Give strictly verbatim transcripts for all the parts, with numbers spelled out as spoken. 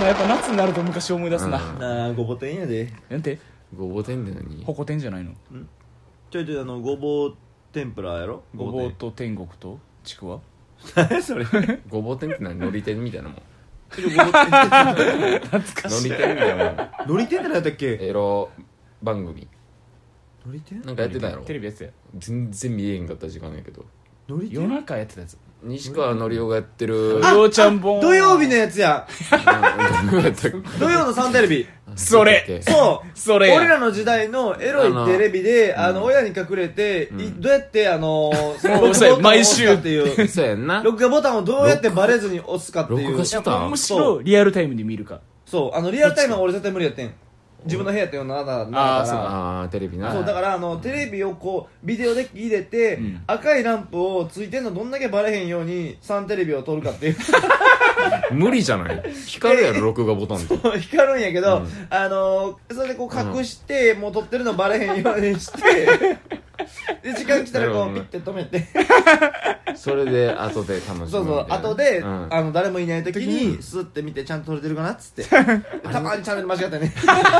まやっぱ夏になると昔思い出すな、 うんなあごぼ天やで。 なんてごぼ天って何？ ホコ天じゃないの？ ちょいちょいあのごぼう天ぷらやろ。 ごぼうと天国とちくわ。 何それ。 ごぼ天って何？のり天みたいなもん。 ごぼう天懐かしい。 のり天みたいなもん。 のり天って何やったっけ。 エロ番組のり天なんかやってたやろ。 テレビやってたよ。 全然見えへんかった時間やけど、 のり夜天中やってたやつ。 西川のりおがやってるりょうちゃん本。 土曜日のやつや。 うんどうやったっけ？ 土曜のサンテレビ。 それそうそれや俺らの時代のエロいテレビであの親に隠れていどうやってあのその録画ボタンを押すかっていうそうやんな。 録画ボタンをどうやってバレずに押すかっていう録画してたん？ むしろリアルタイムで見るか。 そうあのリアルタイムは俺絶対無理やってん。自分の部屋っていうのはなだなあーそうだからああテレビな。 そうだからあのテレビをこうビデオデッキ入れて、 うん赤いランプをついてんのどんだけバレへんようにサンテレビを撮るかっていう無理じゃない？光るやろ録画ボタンって。 光るんやけど、 うんあのー、それでこう隠して、もう撮ってるのバレへんようにしてで時間来たらこうピッて止めてそれで後で楽しむみたいな。 そうそう後で、 うんあの誰もいない時にスッて見てちゃんと撮れてるかなっつってたまにチャンネル間違ったね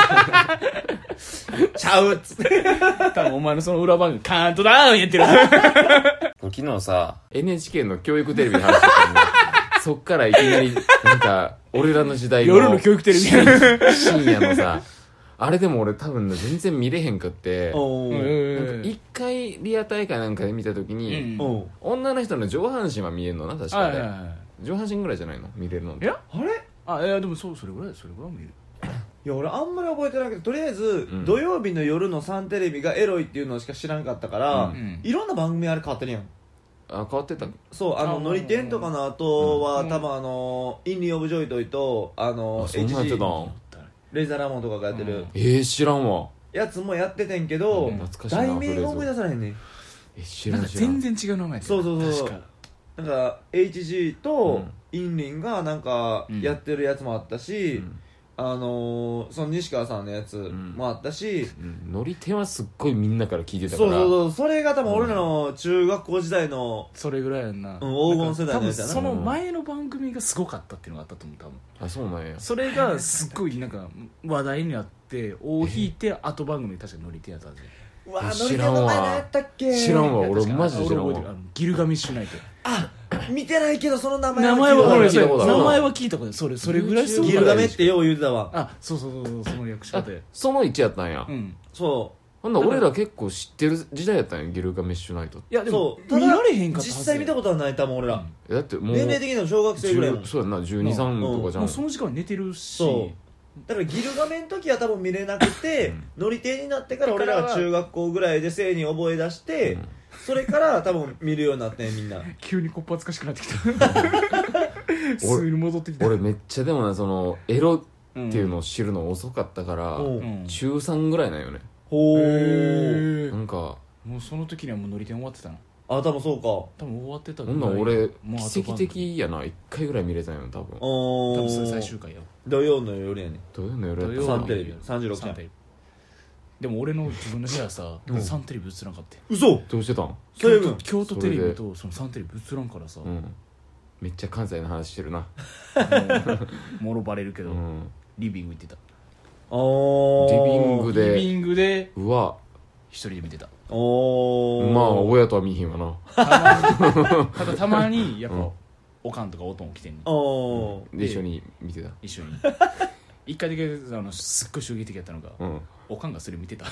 ちゃうっつって多分お前のその裏番組カウントダウンやってる。 昨日さ エヌエイチケー の教育テレビの話してたんでそっからいきなりなんか俺らの時代の夜の教育テレビ深深夜のさあれでも俺多分ね全然見れへんかっておーなんか一回リア大会なんかで見た時に、 うんおー女の人の上半身は見えるのな確かで、 はいはいはい。 上半身ぐらいじゃないの見れるのって。 いやあれあ、いやでもそうそれぐらいそれぐらい見る。 いや俺あんまり覚えてないけどとりあえず、 ん土曜日の夜のサンテレビがエロいっていうのしか知らんかったから、 うんいろんな番組あれ変わってるやんあ変わってた。 そうあのあのり天とかの後は、 うん多分あのインリー・オブ・ジョイトイとあのあそんなんやってたエイチジーん。 レイザーラモンとかがやってるえー、知らんわ。 やつもやっててんけど、 うん懐かしいな題名が思い出されへんねんえ知なんからん知らん。 全然違う名前やったそうそうそう確か。 なんか エイチジーうとんインリンがなんかうんやってるやつもあったし、 うんあのー、その西川さんのやつもあったし、 うんのり天はすっごいみんなから聞いてたから。 そうそうそうそれが多分俺らの中学校時代の、 それぐらいやんな。 うん黄金世代のやつやな多分その前の番組がすごかったっていうのがあったと思う多分。 あそうなんや。 それがすっごいなんか話題になって大引いて後番組確か乗り手やったはず。 うわ知乗り手らんわの前何やったっけ知らんわいや俺確かマジで知らんわ俺覚えてるあのギルガメッシュナイト。 あ見てないけどその名前名前は俺聞いたことある名前は聞いたことない。それそれぐらいすごいギルガメってよう言うてたわあそうそうそうそうその略しあ方で。 その位置やったんや。 うん。 そほんなら俺ら結構知ってる時代やったんやギルガメッシュナイトって。 いやでもそう見られへんかったはず実際見たことはない多分俺ら、 えだってもう年齢的には小学生ぐらいやもんじゅうそうやんなじゅうに、さんとかじゃん。 もうその時間寝てるし。 そうだからギルガメの時は多分見れなくて乗り手になってから俺らが中学校ぐらいで性に覚え出して、 うんそれから多分見るようになってんみんな急にこっぱずかしくなってきた。すぐに戻ってきた。 俺めっちゃでもなそのエロうんっていうのを知るの遅かったから、 うんうん中さんぐらいなんよね。 ほへーーなんかもうその時にはもう乗り手終わってたの。 あ多分そうか多分終わってたほんなら俺もう後奇跡番的やないっかいぐらい見れたんよ多分。 お多分それ最終回よ。 土曜の夜やねどういうのやるやった土曜サンテレビさんじゅうろくちゃんサンテレビでも俺の自分の部屋さ、 うんサンテレビ映らんかって。 嘘どうしてたん？ そういうの京都京都テレビとそのサンテレビ映らんからさ、もうんめっちゃ関西の話してるな。 うもろバレるけど、 うんリビング行ってた。 あーリビングでリビングでうわ一人で見てた。 おーまあ親とは見ひんわな。 たまにただたまにやっぱ、 うんおかんとかおとん来てんのおーで一緒に見てた。 一緒に一回だけあのすっごい衝撃的やったのが、 うんおかんがそれ見てた。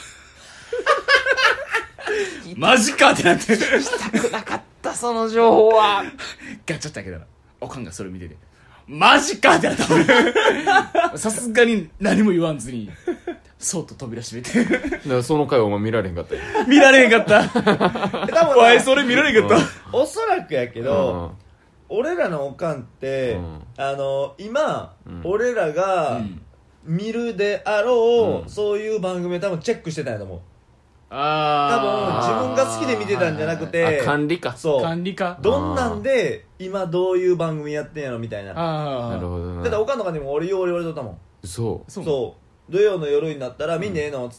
マジかってなってなかったその情報は。 ガチャって開けたらおかんがそれ見ててマジかってなった俺さすがに何も言わんずにそっと扉閉めてだからその回お前見られへんかったよ。 見られへんかった多分おいそれ見られへんかった、 おそらくやけど、俺らのおかんって、 うんあの今、 うん俺らがうん見るであろう、 うんそういう番組を多分チェックしてたんやと思う多分あ自分が好きで見てたんじゃなくてあ管理か。 そう管理かどんなんで今どういう番組やってんやろみたいなああなるほどな。 だっておかんとかにも俺よう言われとったもんそそうそう土曜の夜になったら見んでええのっつって、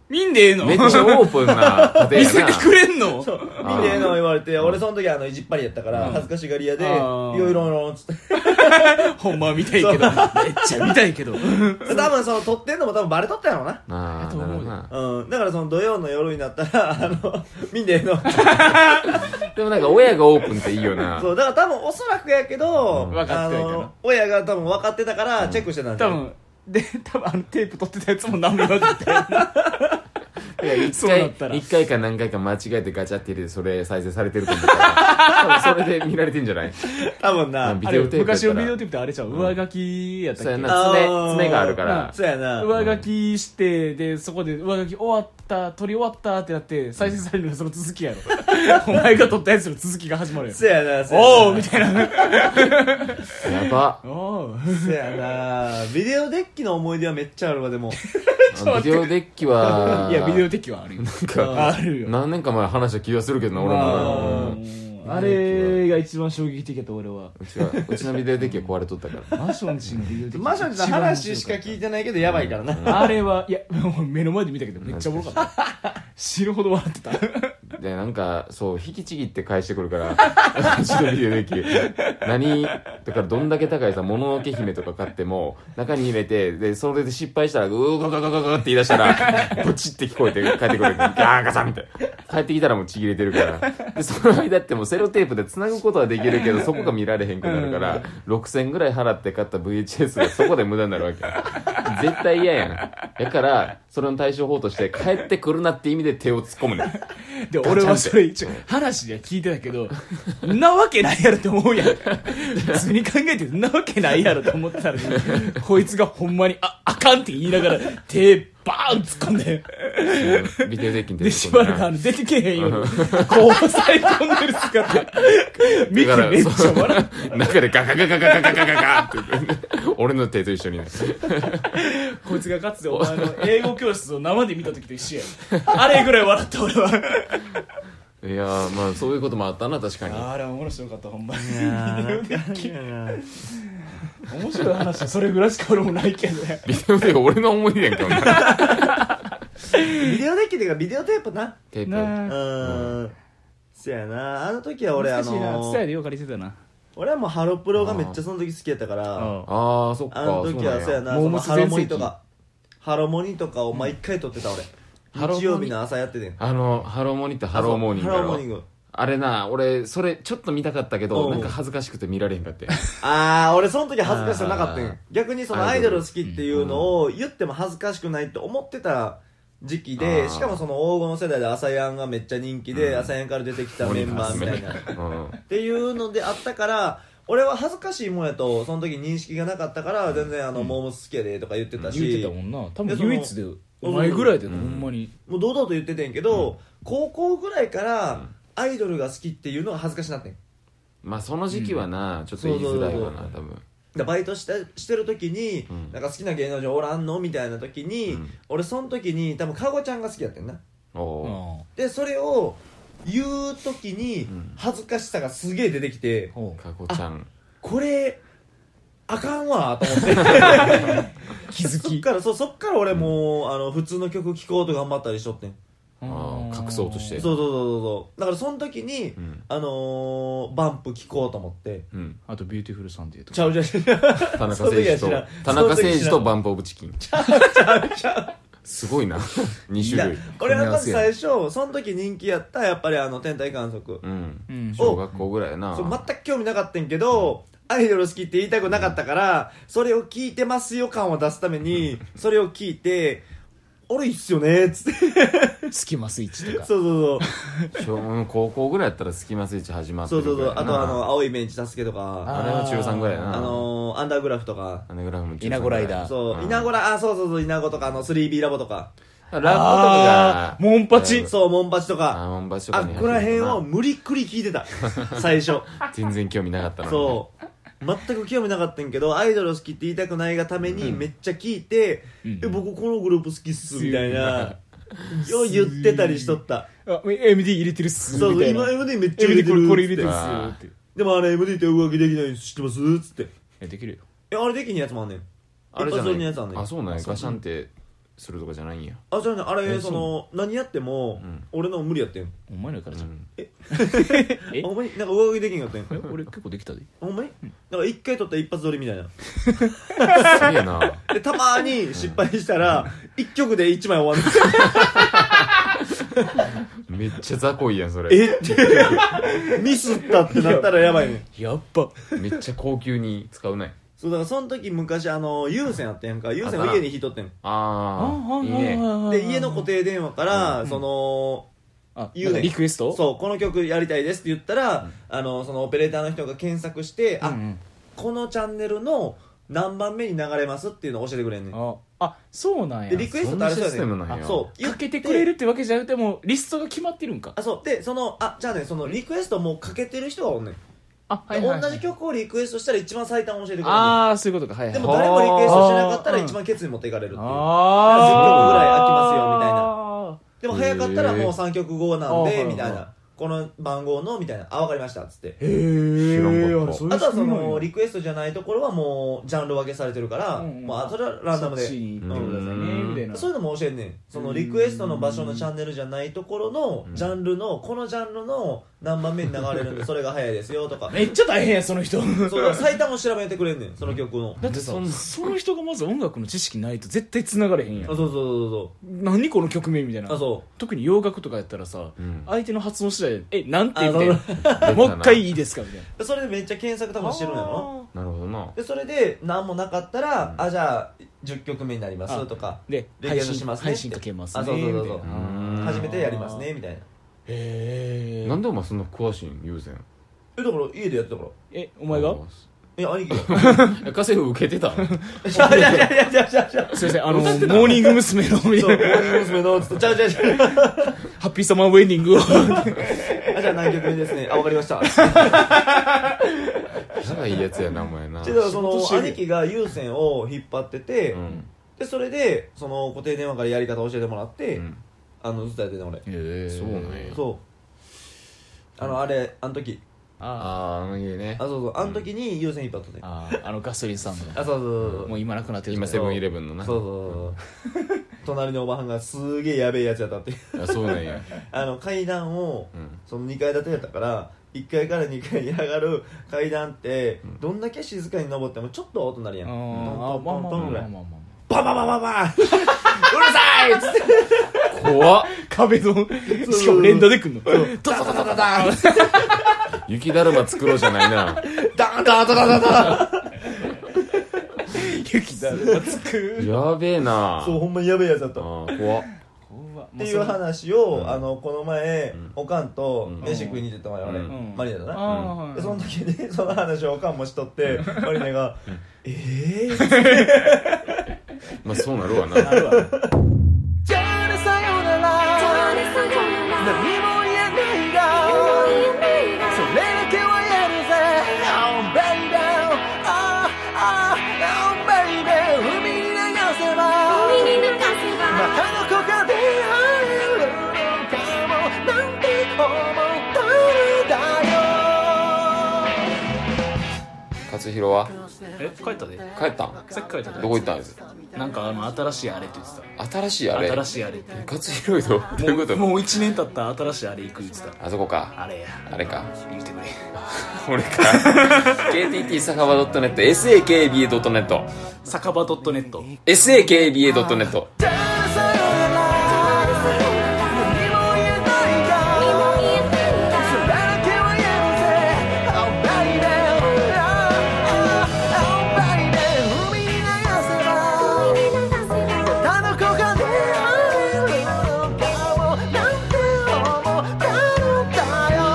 見んでええのめっちゃオープンな家見せ庭やなてくれんのそう見んでええの言われて、俺その時あのいじっぱりやったから恥ずかしがり屋で、いあーろいろいろつってほんまは見たいけどめっちゃ見たいけど多分その撮ってんのも多分バレとったやろうな。 ああなるほどなうん、だからその土曜の夜になったらあの見んでええのでもなんか親がオープンっていいよなそうだから多分おそらくやけど、 うん分かってはいたなあの親が多分分かってたからチェックしてたんじゃん、 多分で多分あのテープ取ってたやつも何も言わなかったよ一そうな回ったら一回か何回か間違えてガチャって入れてそれ再生されてると思うから多分それで見られてんじゃない多分な、 ビあれデオテープやったら昔のビデオテープってあれちゃう上書きやったっけそうやな爪あー爪があるからそうやな、 上書きしてでそこで上書き終わった撮り終わったってなって再生されるのがその続きやろお前が撮ったやつの続きが始まるよそうやな、そうやなおおみたいなやばおおそうやな、ビデオデッキの思い出はめっちゃあるわ。でもビデオデッキはいやビデオ的はあるよなんかあるよ何年か前話した気がするけどな俺まもああれが一番衝撃的やった俺はうちはうちのビデオデッキは壊れとったからマションチのビデオ的マションの話しか聞いてないけどやばいからな、 あれはいやもう目の前で見たけどめっちゃおもろかった死ぬほど笑ってたでなんかそう引きちぎって返してくるからうちのビデオデッキ何だからどんだけ高いさもののけ姫とか買っても中に入れてでそれで失敗したらうーガガガガガって言い出したらブチって聞こえて帰ってくるガーガサみたいな帰ってきたらもうちぎれてるからでその間ってもうセロテープで繋ぐことはできるけどそこが見られへんくなるからろくせんぐらい払って買った ブイエイチエス がそこで無駄になるわけ絶対嫌やんやからそれの対処法として帰ってくるなって意味で手を突っ込むねで俺はそれ一応話では聞いてたけどんなわけないやろって思うやん普通に考えてんなわけないやろって思ってたら、ね、こいつがほんまにああかんって言いながら手バーン突っ込んでビデオデッキに出でてこないしばらくあの出てけへんようにこう押さえ込んでる姿見てめっちゃ笑う中でガガガガガガガガガガって俺の手と一緒にねこいつがかつてお前の英語教室を生で見た時と一緒やあれぐらい笑った俺はいやーまあそういうこともあったな確かにあれは面白かったほんまにいやーなんかいやな面白い話はそれぐらいしか俺もないけどねビデオデッキ俺の思い出やんけほんならビデオデッキっていうかビデオテープな、 テープうなあーんそやな、あの時は俺あ難しいなの伝えでよう借りてたな俺はもうハロプロがめっちゃその時好きやったから、 あああそっかあの時はそうやな、 モームスそのハロモニ全盛期とかハロモニとかを毎回撮ってた俺、 ハロモニ日曜日の朝やっててん、 あのハローモニとハローモーニングハやろローモーニング、 あれな俺それちょっと見たかったけうんどなんか恥ずかしくて見られへんかってああ俺その時恥ずかしさなかったんあーよ、逆にそのアイドル好きっていうのを言っても恥ずかしくないって思ってた時期で、 あーしかもその黄金の世代でアサヤンがめっちゃ人気で、 うんアサヤンから出てきたメンバーみたいなっうんていうのであったから俺は恥ずかしいもんやとその時認識がなかったから全然あの、 うんモームス好きやでとか言ってたし、 言ってたもんな多分でその唯一でお前ぐらいでなうんほんまにもう堂々と言っててんけど、 うん高校ぐらいからんアイドルが好きっていうのが恥ずかしなってんまあその時期はなちょっと言いづらいわな多分でバイトしてしてる時に、 うんなんか好きな芸能人おらんのみたいな時に、 うん俺その時に多分かごちゃんが好きやってんなおおでそれを言う時にうん恥ずかしさがすげえ出てきて、 ほかこちゃんこれあかんわと思って気づきそっからそうそっから俺もう、あの普通の曲聴こうと頑張ったりしとってんあー隠そうとしてそうそうそうそうそうだからその時に、 うんあのー、バンプ聴こうと思ってうんあとビューティフルサンデーとちゃうちゃうちゃう田中その時は誠二と知らん田中誠その時知らん二とバンプオブチキンちゃうちゃうすごいなにいや種類俺はまず最初その時人気やったやっぱりあの天体観測、 うんうん小学校ぐらいやなそう全く興味なかったんけど、アイドル好きって言いたくなかったからそれを聞いてますよ感を出すためにそれを聞いてあれいいっすよねっつってスキマスイッチとかそうそう小うん高校ぐらいやったらスキマスイッチ始まってそうそうそうるぐらいやなそうあとあの青いベンチ助けとかあれは中さんぐらいやなあのーアンダーグラフとかアネグラフも中さん稲子ライダーそう、 ん稲子らあそうそうそう稲子とかあの スリービー ラボとかラップとかがあーモンパチうんそうモンパチとあかモンバチとかにあっこら辺を無理っくり聞いてた最初全然興味なかったのにそう全く興味なかったんけどアイドル好きって言いたくないがためにめっちゃ聞いて、 うんえ僕このグループ好きっすみたいなよう言ってたりしとったあ エムディー 入れてるっすそうみたいな今 エムディー めっちゃ入れてエムディーるこれこれ入れてるっつっすってでもあれ エムディー って浮気できないの知ってますつってえできるよえあれできひんやつもあんねんあれじゃ一発撮りのやつあんねんないあそうなんやガシャンってするとかじゃないんや。 あじゃあねあれえその何やっても、 うん俺の無理やってんお前のやからじゃん、 うんえあほんまになんか上書きできんかったんえ俺結構できたで。 ほんまにだから一回撮ったら一発撮りみたいなすげえな。 でたまに失敗したら一曲で一枚終わるめっちゃ雑魚いやんそれ。 えってミスったってなったらやばいねやっぱめっちゃ高級に使うね。 そうだからその時昔あの有線あってんか有線を家に引いとってんああいいね。 で家の固定電話から、 うんそのあ言うねんリクエストそうこの曲やりたいですって言ったら、あのそのオペレーターの人が検索して、あうんうんこのチャンネルの何番目に流れますっていうのを教えてくれんねんああそうなんや。 でリクエストってあれそうやねそんなシステムなんや。 そうかけてくれるってわけじゃなくてもリストが決まってるんか。 あそうでそのあじゃあねそのリクエストもうかけてる人がおんねん、 あで同じ曲をリクエストしたら一番最短を教えてくれるねんああそういうことか。はいはいでも誰もリクエストしなかったらあー一番ケツに持っていかれるっていうあじゅっきょくぐらい空きますよみたいなな。 でも早かったらもうさんきょくごなんでへーみたいなこの番号のみたいなあ分かりましたっつってへえ知らんかったそういうあとはそ仕組みなんやのリクエストじゃないところはもうジャンル分けされてるから、 うんうんまあそれはランダムでそっちに行ってくださいねうんみたいな。 そういうのも教えんねんそのリクエストの場所のチャンネルじゃないところのうんジャンルのこのジャンルの何番目に流れるんでそれが早いですよとかめっちゃ大変やその人。 そうだから最短を調べてくれんねんその曲のだってさそんなその人がまず音楽の知識ないと絶対繋がれへんやん。 あそうそうそう何この曲名みたいな。 そうあそ特に洋楽とかやったらさ、 うん相手の発音次第で「えなんて?」 あみたいな「もう一回いいですか?」みたいな。 うでそれでめっちゃ検索多分してるんやろなるほどな。 でそれで何もなかったら、あじゃあじゅっきょくめになりますあとかでリクエ配信ストしますね配信かけますねあそうそうそうそうみたいなうん初めてやりますねみたいなへえなんでお前そんな詳しいん優先。 えだから家でやってたからえお前がえ兄貴がえ家政婦受けてたの。 いやいやいやいやいやいやいやすいませんあのモーニング娘。のみそう、 たいなモーニング娘。のつって、ちゃうちゃうちゃう。 ハッピーサマーウェディングをあ、じゃあ何曲目ですね。あ、わかりました。 仲いいやつやなお前な。 でだからその仕事してる兄貴が有線を引っ張ってて、 うんでそれでその固定電話からやり方を教えてもらって、 うんあのずっとやってた俺、 へえそうなんやそうあのあれあの時ああああの家ねあ。そうそうあの時に有線引っ張ってて、あああのガソリンスタンドそうそうそうそうもう今なくなってる今セブンイレブンのな。 そうそうそうそう隣のおばはんがすげえやべえやつやったってあそうなんや。 あの階段をうんそのにかい建てやったからいっかいからにかいに上がる階段ってどんだけ静かに登ってもちょっと音鳴るやんあトンートントントンぐらいまあまあまあバババババンうるさいっつって怖っ。 壁ドンしかも連打でくんのダダダダダン雪だるま作ろうじゃないな。 ダンダンダダダダン雪だるまつくやべえな。 そうほんまにやべえやつだったっあー怖っ。 ていう話を、 うんあのこの前、 んおかんとうん飯食いに行ってたわよ俺、 うんマリナだな、 あでその時にその話をおかんもしとってマリナが「ええー?」 まあそうなるわな。 あるわじゃあねさよなら何も言えないがそれだけはやるぜ Oh baby Oh oh Oh baby 海に流せばまたどこかで会えるのかもなんて思ったのだよ勝弘はえ帰ったで帰ったん。 さっき帰ったでどこ行ったんです。 なんかあの新しいあれって言って新しいあれ。 た新しいあれって勝弘とどういうこと。 もういちねん経った新しいあれ行く言ってたあそこか。 あれやあれか。 言うてくれ俺か。ケーティーティー 酒場 .net、エスエーケービーエー ドットネット、 酒場 .net エスエーケービーエー ドットネット。 じゃあねさよなら何も言えないがそれだけはやるぜ Oh baby Oh baby 海に流せばまたどこかで会えるのかもなんて思ったのだよ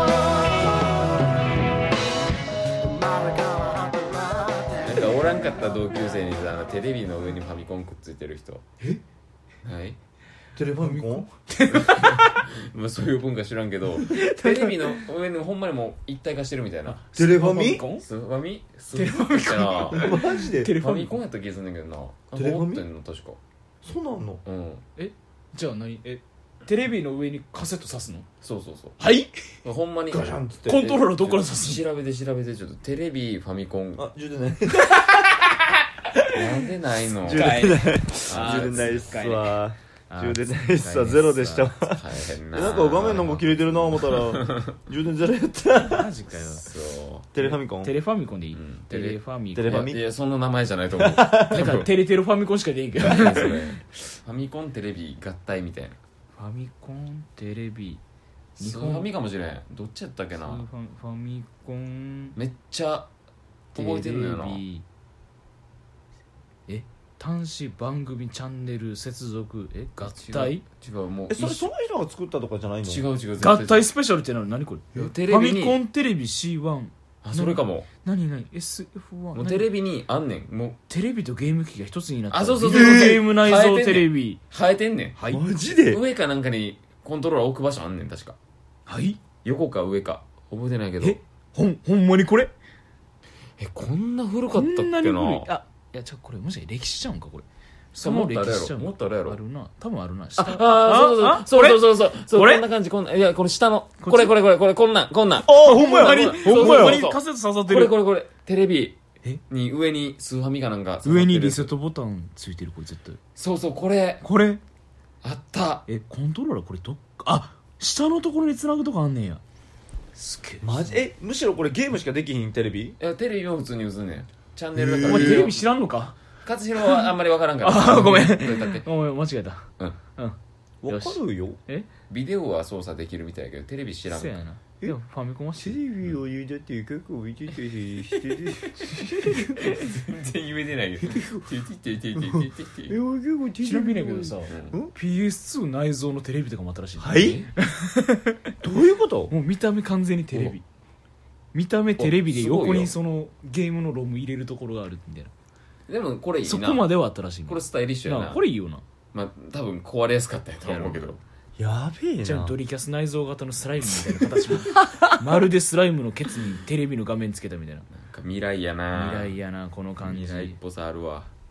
なんかおらんかった同級生にさ、あのテレビの上にファミコンくっついてる人。えはい。 テレファミコンまあそういう文化知らんけど、テレビの上にほんまにもう一体化してるみたいな。 テレファミコンスファミステレファミコンコンマジでテレファミコンやった気がするんだけどな。 テレファミ持ってんの確か。 そうなんのうん。 えじゃあ何えテレビの上にカセット挿すのそうそうそう。 はいほんまにガシャンっつってコントローラーどこから挿すの調べて調べてちょっとテレビファミコンあ充電ないなんでないの充電ないあー充電ないっすわあー充電ないっすわゼロでしたわ使えへんななんか画面なんか切れてるな思ったら充電ゼロやったマジかよ。 そうテレファミコンテレファミコンでいい、 んテレファミコン。 テレファミいやそんな名前じゃないと思うなんかテレテレファミコンしかでいいけど。フ何それファミコンテレビ合体みたいなァミコン、テレビ、 スーファミかもしれんどっちやったっけなファファミコン、 めっちゃ覚えてるのよなテレビえ端子番組チャンネル接続え合体違う違うもうえそれ一その人が作ったとかじゃないの違う違う合体スペシャルってなの何これテレビにファミコンテレビ シーワンあそれかも何何 エスエフワンもうテレビにあんねんもうテレビとゲーム機が一つになったあそうそうそうビデオゲーム内蔵テレビ生えてんねんはいマジで上かなんかにコントローラー置く場所あんねん確かはい横か上か覚えてないけどえほんほんまにこれえこんな古かこったっけなんなに古いあいやちょこれもしかして歴史ちゃうんかこれそもっとあるやろ歴史ちゃうんかもっとあるやろあるな多分あるなあ下あそうそうそうそうそうそうそうこれこんな感じこんないやこれ下のこっちこれこれこれこれこんなんこんなんあほんまやほんまにほんまやほんまにカセット刺さってるこれこれこれテレビえに上にスーファミかなんか刺さってる上にリセットボタンついてるこれ絶対そうそうこれこれあったえコントローラーこれどっかあ下のところに繋ぐとこあんねんやすげえマジえむしろこれゲームしかできひんテレビいやテレビも普通に映んねんチャンネルだからお前テレビ知らんのか勝弘はあんまり分からんからあごめんそれだってお前間違えたうんうんわかるよえビデオは操作できるみたいやけどテレビ知らんそうやなでもファミコンは知テるレビを言うだって結構見ててしてる全然言えてないけどテテテテテテテえ俺結構テレビちなみにやけどさうんピーエスツー 内蔵のテレビとかもあったらしいはいどういうこともう見た目完全にテレビ見た目テレビであすごいよ横にそのゲームのロム入れるところがあるみたいなでもこれいいなそこまではあったらしいねこれスタイリッシュやななあこれいいよなまあ多分壊れやすかったやと思うけどやべえなじゃあドリキャス内蔵型のスライムみたいな形もまるでスライムのケツにテレビの画面つけたみたいななんか未来やな未来やなこの感じ未来っぽさあるわ